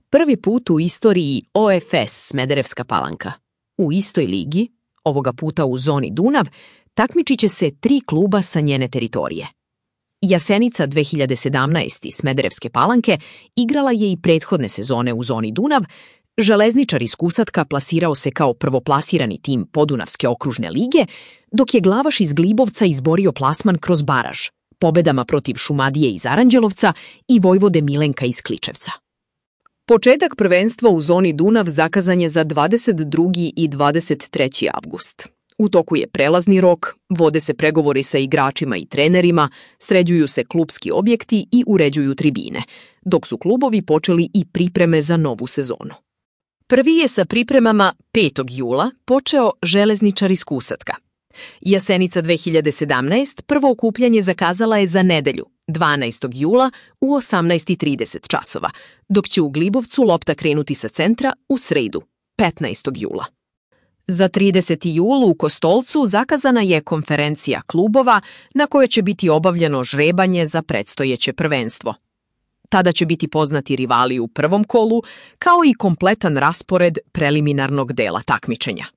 prvi put u istoriji OFS Smederevska Palanka. U istoj ligi, ovoga puta u zoni Dunav, takmičit će se 3 kluba sa njene teritorije. Jasenica 2017 iz Smederevske Palanke igrala je i prethodne sezone u zoni Dunav, Železničar iz Kusatka plasirao se kao prvoplasirani tim Podunavske okružne lige, dok je Glavaš iz Glibovca izborio plasman kroz baraž, pobedama protiv Šumadije iz Aranđelovca i Vojvode Milenka iz Kličevca. Početak prvenstva u zoni Dunav zakazan je za 22. i 23. avgust. U toku je prelazni rok, vode se pregovori sa igračima i trenerima, sređuju se klubski objekti i uređuju tribine, dok su klubovi počeli i pripreme za novu sezonu. Prvi je sa pripremama 5. jula počeo Železničar iz Kusatka. Jasenica 2017 prvo okupljanje zakazala je za nedelju, 12. jula u 18:30 časova, dok će u Glibovcu lopta krenuti sa centra u sredu, 15. jula. Za 30. jul u Kostolcu zakazana je konferencija klubova na kojoj će biti obavljeno žrebanje za predstojeće prvenstvo. Tada će biti poznati rivali u prvom kolu, kao i kompletan raspored preliminarnog dela takmičenja.